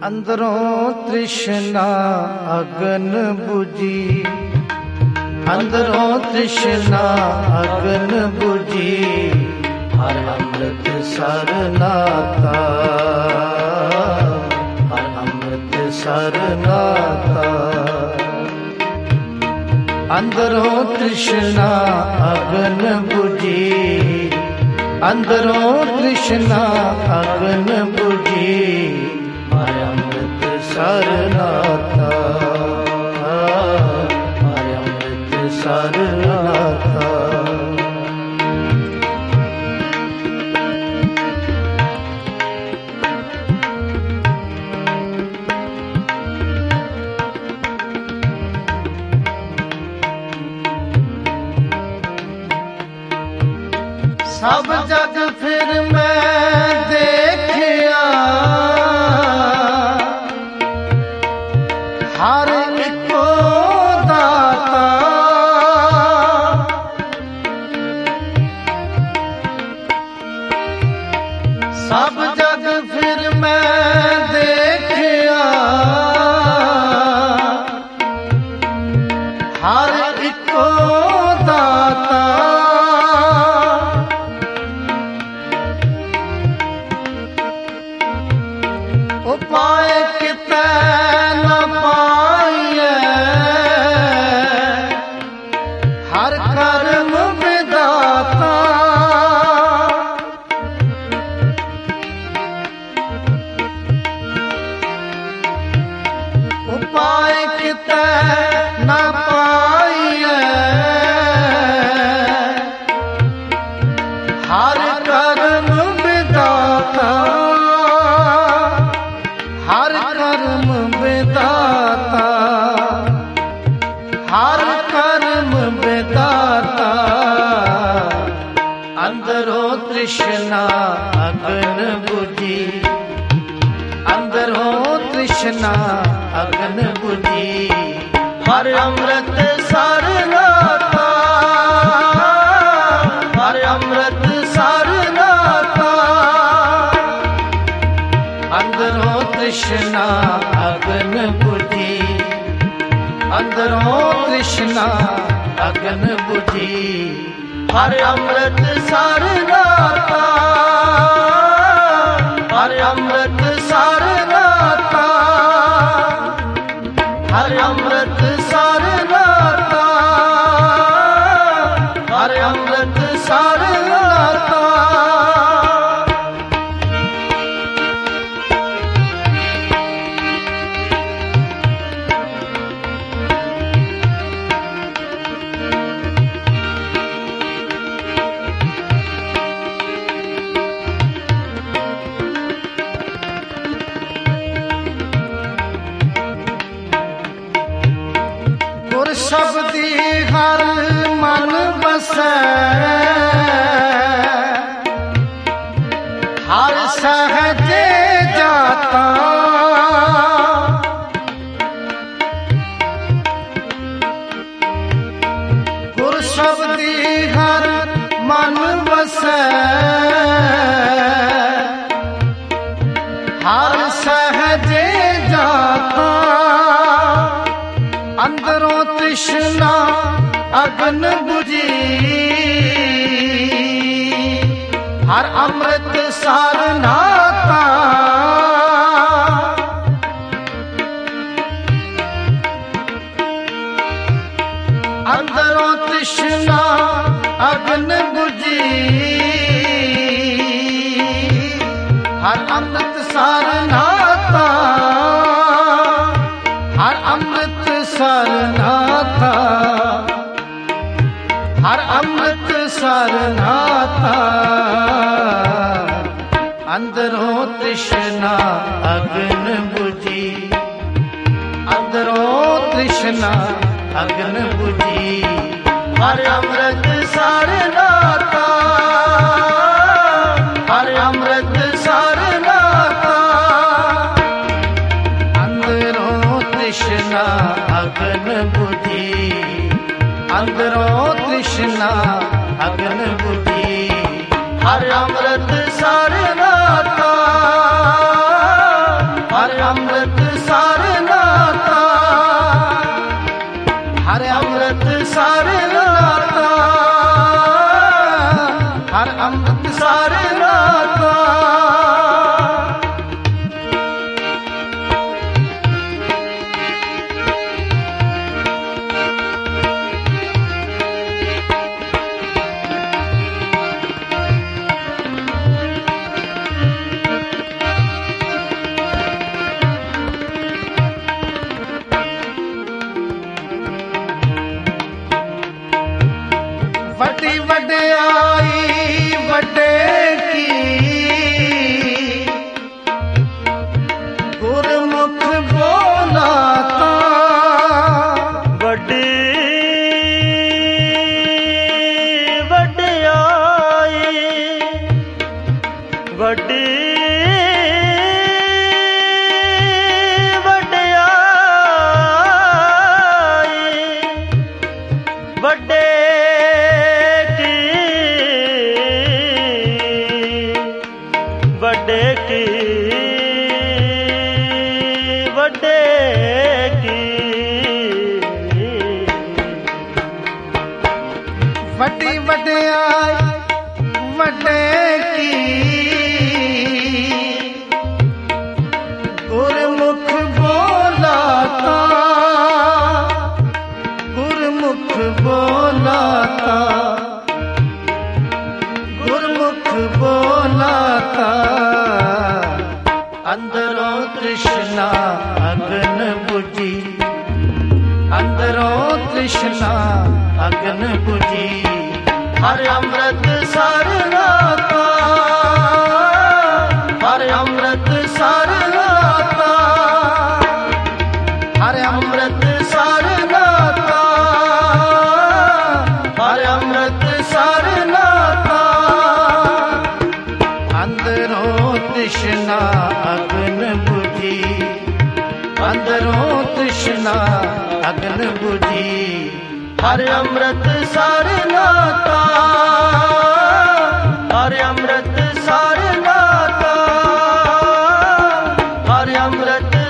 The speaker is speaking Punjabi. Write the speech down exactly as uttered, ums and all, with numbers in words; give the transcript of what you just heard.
ਅੰਦਰੋਂ ਤ੍ਰਿਸ਼ਨਾ ਅਗਨ 부ਜੀ, ਅੰਦਰੋਂ ਤ੍ਰਿਸ਼ਨਾ ਅਗਨ 부ਜੀ, ਹਰ ਅੰਮ੍ਰਿਤ ਸਰ ਨਾਤਾ, ਹਰ ਅੰਮ੍ਰਿਤ ਸਰ ਨਾਤਾ। ਅੰਦਰੋਂ ਤ੍ਰਿਸ਼ਨਾ ਅਗਨ 부ਜੀ, ਅੰਦਰੋਂ ਤ੍ਰਿਸ਼ਨਾ ਅਗਨ 부ਜੀ, ਹਰ ਅੰਮ੍ਰਿਤ ਸਰ ਨਾਤਾ, ਹਰ ਅੰਮ੍ਰਿਤ ਸਰ ਨਾਤਾ। ਸਭ ਜਗ ਫਿਰ ਮੈਂ ਦੇਖਿਆ, ਹਰ ਇੱਕੋ ਦਾਤਾ, ਸਭ ਜਗ ਫਿਰ ਮੈਂ ਦੇਖਿਆ, ਹਰ ਇੱਕੋ ਦਾਤਾ। ਉਪਾਏ ਕਿਤੈ ਨ ਪਾਈਐ, ਹਰ ਕਰਮ ਵਿਦਾਤਾ। ਉਪਾਏ ਕਿਤੈ ਨ ਪਾਈਐ, ਹਰ ਕਰਮ ਵਿਦਾਤਾ, ਹਰ ਕਰਮ ਵਿਦਾਤਾ, ਹਰ ਕਰਮ ਵਿਦਾਤਾ। ਅੰਦਰੋਂ ਤ੍ਰਿਸ਼ਨਾ ਅਗਨ 부ਜੀ, ਅੰਦਰੋਂ ਤ੍ਰਿਸ਼ਨਾ ਅਗਨ 부ਜੀ, ਹਰ ਅੰਮ੍ਰਿਤ ਸਰ ਨਾਤਾ, ਹਰ ਅੰਮ੍ਰਿਤ ਸਰ ਨਾਤਾ। ਅੰਦਰੋਂ ਤ੍ਰਿਸ਼ਨਾ ਅਗਨ 부ਜੀ, ਅੰਦਰੋਂ ਤ੍ਰਿਸ਼ਨਾ ਅਗਨ 부ਜੀ, ਹਰ ਅੰਮ੍ਰਿਤ ਸਰ ਨਾਤਾ, ਹਰ ਅੰਮ੍ਰਿਤ ਸਰ ਨਾਤਾ, ਹਰ ਅੰਮ੍ਰਿਤ ਸਰ ਨਾਤਾ, ਹਰ ਅੰਮ੍ਰਿਤ ਸਰ ਨਾਤਾ। ਗੁਰ ਸ਼ਬਦੀ ਹਰ ਮਨ ਵਸੈ, ਹਰ ਸਹਜੇ ਜਾਤਾ। ਗੁਰ ਸ਼ਬਦੀ ਹਰ ਮਨ ਵਸੈ, ਹਰ ਸਹਜੇ ਜਾਤਾ। ਅੰਦਰੋਂ ਤ੍ਰਿਸ਼ਨਾ ਅਗਨ 부ਜੀ, ਹਰ ਅੰਮ੍ਰਿਤ ਸਰ ਨਾਤਾ। ਅੰਦਰੋਂ ਤ੍ਰਿਸ਼ਨਾ ਅਗਨ 부ਜੀ, ਹਰ ਅੰਮ੍ਰਿਤ ਸਰ ਨਾਤਾ, ਹਰ ਅੰਮ੍ਰਿਤ ਸਰ ਨਾਤਾ, ਹਰ ਅੰਮ੍ਰਿਤ ਸਰ ਨਾਤਾ। ਅੰਦਰੋਂ ਤ੍ਰਿਸ਼ਨਾ ਅਗਨ 부ਜੀ, ਅੰਦਰੋਂ ਤ੍ਰਿਸ਼ਨਾ ਅਗਨ 부ਜੀ, ਹਰ ਅੰਮ੍ਰਿਤ ਸਰ ਨਾਤਾ, ਹਰ ਅੰਮ੍ਰਿਤ ਸਰ ਨਾਤਾ। ਅੰਦਰੋਂ ਤ੍ਰਿਸ਼ਨਾ ਅਗਨ 부ਜੀ, ਅੰਦਰੋਂ ਤ੍ਰਿਸ਼ਨਾ ਅਗਨ 부ਜੀ, ਹਰ ਅੰਮ੍ਰਿਤ ਸਰ ਨਾਤਾ, ਹਰ ਅੰਮ੍ਰਿਤ ਵਡਿਆਈ ਵੱਡੇ ਕੀ ਗੁਰਮੁਖ ਬੋਲਾ ਤਾ ਗੁਰਮੁਖ ਬੋਲਾ ਤਾ ਗੁਰਮੁਖ ਬੋਲਾ ਤਾ ਅੰਦਰੋਂ ਤ੍ਰਿਸ਼ਨਾ ਅਗਨ ਬੁਝੀ ਅੰਦਰੋਂ ਤ੍ਰਿਸ਼ਨਾ ਅਗਨ ਬੁਝੀ ਹਰ ਅੰਮ੍ਰਿਤ ਸਰ ਨਾਤਾ ਹਰ ਅੰਮ੍ਰਿਤ ਸਰ ਨਾਤਾ ਹਰ ਅੰਮ੍ਰਿਤ ਸਰ ਨਾਤਾ ਹਰ ਅੰਮ੍ਰਿਤ ਸਰ ਨਾਤਾ ਅੰਦਰੋਂ ਤ੍ਰਿਸ਼ਨਾ ਅਗਨ ਬੁਝੀ ਅੰਦਰੋਂ ਤ੍ਰਿਸ਼ਨਾ ਅਗਨ ਬੁਝੀ ਹਰ ਅੰਮ੍ਰਿਤ ਸਰ ਨਾਤਾ ਹਰ ਅੰਮ੍ਰਿਤ ਸਰ ਨਾਤਾ ਹਰ ਅੰਮ੍ਰਿਤ